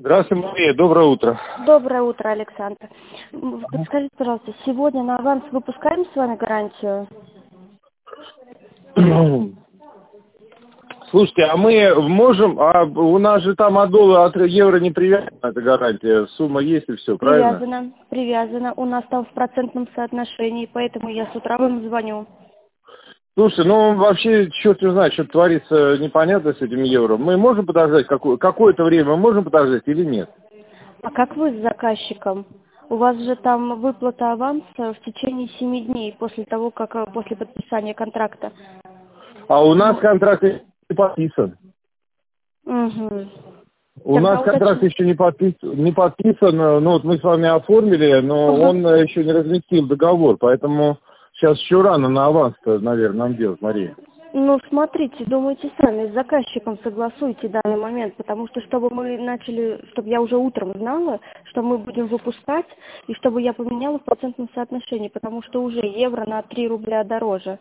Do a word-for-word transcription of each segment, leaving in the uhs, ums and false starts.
Здравствуйте, Мария, доброе утро. Доброе утро, Александр. Подскажите, пожалуйста, сегодня на аванс выпускаем с вами гарантию? Слушайте, а мы можем, а у нас же там от доллара, от евро не привязана эта гарантия, сумма есть и все, правильно? Привязано, привязано. У нас там в процентном соотношении, поэтому я с утра вам звоню. Слушай, ну вообще, черт не знает, что творится непонятно с этим евро. Мы можем подождать какое- какое-то время, мы можем подождать или нет? А как вы с заказчиком? У вас же там выплата аванса в течение семи дней после того, как э, после подписания контракта. А у нас контракт не подписан. Угу. У Тогда нас контракт уточни- еще не подписан, не подписан, ну вот мы с вами оформили, но Ага. он э, еще не разместил договор, поэтому сейчас еще рано на аванс, наверное, нам делать, Мария. Ну, смотрите, думайте сами, с заказчиком согласуйте данный момент, потому что, чтобы мы начали, чтобы я уже утром знала, что мы будем выпускать, и чтобы я поменяла в процентном соотношении, потому что уже евро на три рубля дороже.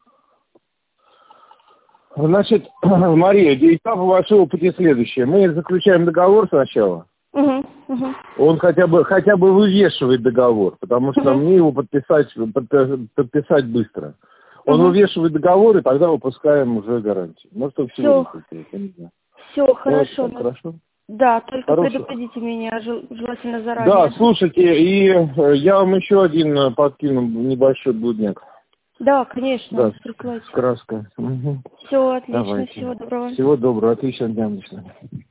Значит, Мария, этап вашего пути следующее. Мы заключаем договор сначала. Угу, угу, Он хотя бы хотя бы вывешивает договор, потому что угу, мне его подписать, подпи- подписать быстро. Он угу. вывешивает договор, и тогда выпускаем уже гарантию. Может, только сегодня Все, будет, я не знаю. все, Давайте хорошо. так, хорошо? Да, только Хороших. предупредите меня, жел- желательно Да, заранее. слушайте, и э, я вам еще один э, подкину небольшой блудняк. Да, конечно, Да, присылайте. краска. Угу. Все, отлично, Давайте. всего доброго. Всего доброго, отличного дня. До свидания.